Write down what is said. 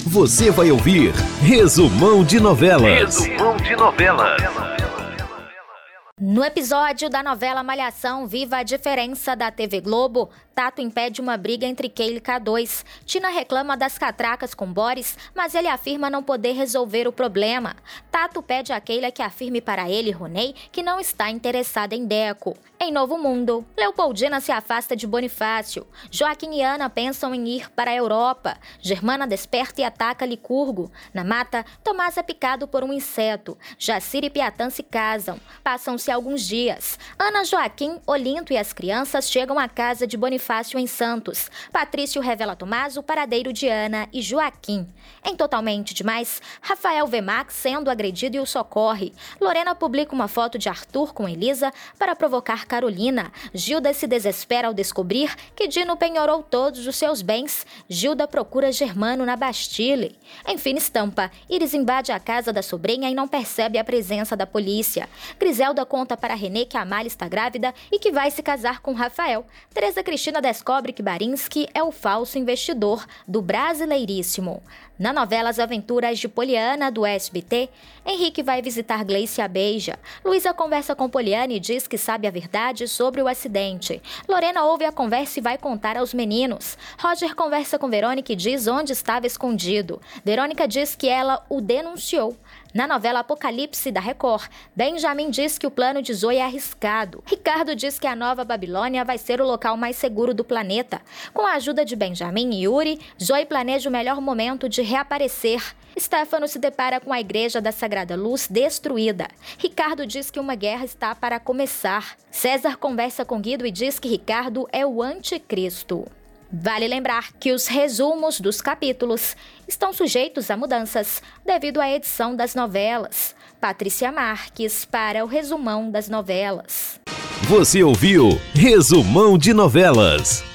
Você vai ouvir Resumão de Novelas. Resumão de Novelas. No episódio da novela Malhação Viva a Diferença da TV Globo, Tato impede uma briga entre Keila e K2. Tina reclama das catracas com Boris, mas ele afirma não poder resolver o problema. Tato pede a Keila que afirme para ele, Ronei, que não está interessada em Deco. Em Novo Mundo, Leopoldina se afasta de Bonifácio. Joaquim e Ana pensam em ir para a Europa. Germana desperta e ataca Licurgo. Na mata, Tomás é picado por um inseto. Jacira e Piatã se casam. Passam-se alguns dias. Ana, Joaquim, Olinto e as crianças chegam à casa de Bonifácio em Santos. Patrício revela a Tomás o paradeiro de Ana e Joaquim. Em Totalmente Demais, Rafael vê Max sendo agredido e o socorre. Lorena publica uma foto de Arthur com Elisa para provocar Carolina. Gilda se desespera ao descobrir que Dino penhorou todos os seus bens. Gilda procura Germano na Bastille. Em fina estampa, Iris invade a casa da sobrinha e não percebe a presença da polícia. Griselda conta para Renê que a Amália está grávida e que vai se casar com Rafael. Teresa Cristina descobre que Barinski é o falso investidor do Brasileiríssimo. Na novela As Aventuras de Poliana, do SBT, Henrique vai visitar Gleice à beija. Luísa conversa com Poliana e diz que sabe a verdade sobre o acidente. Lorena ouve a conversa e vai contar aos meninos. Roger conversa com Verônica e diz onde estava escondido. Verônica diz que ela o denunciou. Na novela Apocalipse da Record, Benjamin diz que o plano de Zoe é arriscado. Ricardo diz que a Nova Babilônia vai ser o local mais seguro do planeta. Com a ajuda de Benjamin e Yuri, Zoe planeja o melhor momento de reaparecer. Stefano se depara com a Igreja da Sagrada Luz destruída. Ricardo diz que uma guerra está para começar. César conversa com Guido e diz que Ricardo é o anticristo. Vale lembrar que os resumos dos capítulos estão sujeitos a mudanças devido à edição das novelas. Patrícia Marques para o Resumão das Novelas. Você ouviu Resumão de Novelas.